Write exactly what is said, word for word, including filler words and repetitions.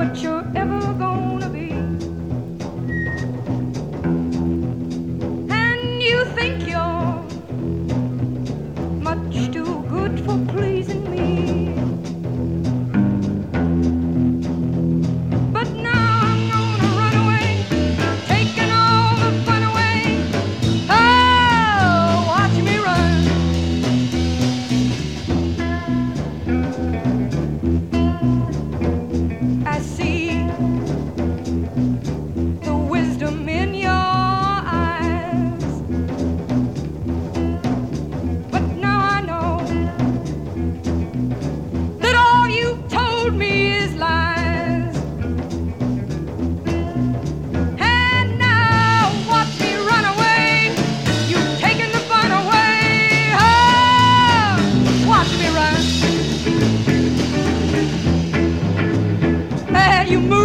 what you're ever gonna be. And you think you're much too good for pleasing me. But now I'm gonna run away, taking all the fun away. Oh, watch me run. I see the wisdom in your eyes, but now I know that all you've told me is lies. And now watch me run away, you've taken the fun away. Oh, watch me run. Hey, you move.